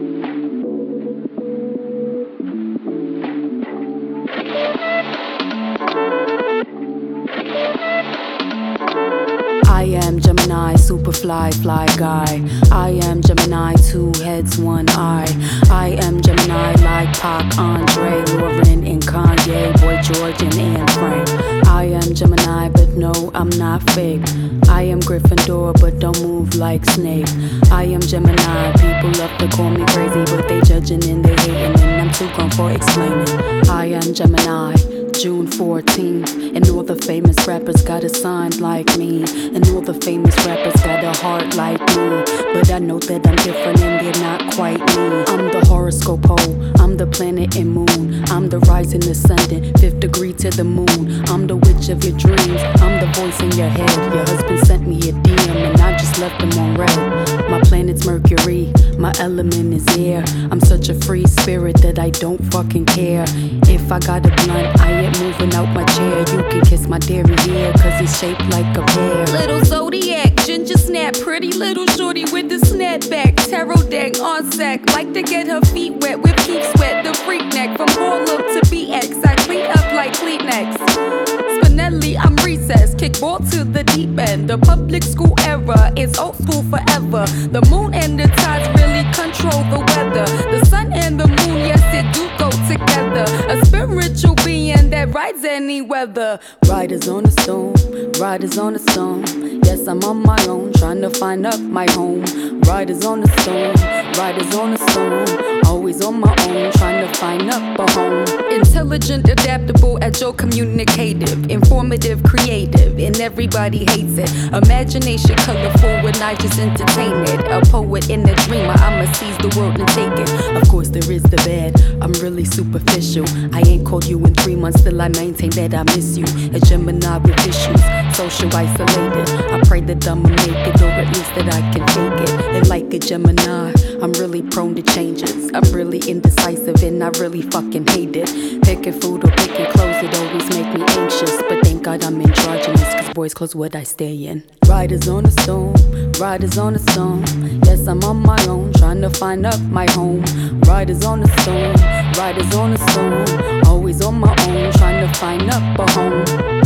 I am Gemini, superfly, fly guy. I am Gemini, 2 heads, 1 eye. I am Gemini, like Pac, Andre, Lauren, and Kanye, Boy George, and Anne Frank. I am Gemini, but no, I'm not fake. I am Gryffindor, but don't move like Snape. I am Gemini, people love to call me crazy, but they judging and they hating, and I'm too grown for explaining. I am Gemini, June 14th, and all the famous rappers got a sign like me, and all the famous rappers got a heart like me, but I know that I'm different and they're not quite me. I'm the horoscope pole, I'm the planet and moon, I'm the rising ascendant, 5th degree to the moon. I'm the witch of your dreams, I'm the voice in your head. Your husband sent me a DM and I just left him on red. My planet's Mercury, my element is air. I'm such a free spirit that I don't fucking care. If I got a blunt, I ain't moving out my chair. You can kiss my dairy hair, cause it's shaped like a pear. Little zodiac, ginger snap, pretty little shorty with the snapback. Tarot deck on sack, like to get her feet wet with peep sweat. The freak neck from Harlem to BX, I clean up like Kleenex. Spinelli, I'm recessed, kickball to the deep end. The public school era is old school forever. The moon and the tides really control the weather. The sun and the moon, yes, it do go together. A spiritual being that rides any weather. Riders on a stone, riders on a stone. Yes, I'm on my own, trying to find up my home. Riders on a stone, riders on a stone. Always on my own, trying to find up a home. Intelligent, adaptable, agile, communicative, informative, creative, and everybody hates it. Imagination colorful when I just entertain it. A poet and a dreamer, I'ma seize the world and take it. Of course there is the bad, I'm really superficial. I ain't called you in 3 months, still I maintain that I miss you. A Gemini with issues, social isolated. I pray that I'ma make it, or at least that I can take it. And like a Gemini, I'm really prone to changes. I'm really indecisive and I really fucking hate it. Picking food or picking clothes, it always make me anxious. But thank God I'm androgynous, cause boys clothes what I stay in. Riders on a stone, riders on a stone. Yes, I'm on my own, trying to find up my home. Riders on a stone, riders on a stone. Always on my own, trying to find up a home.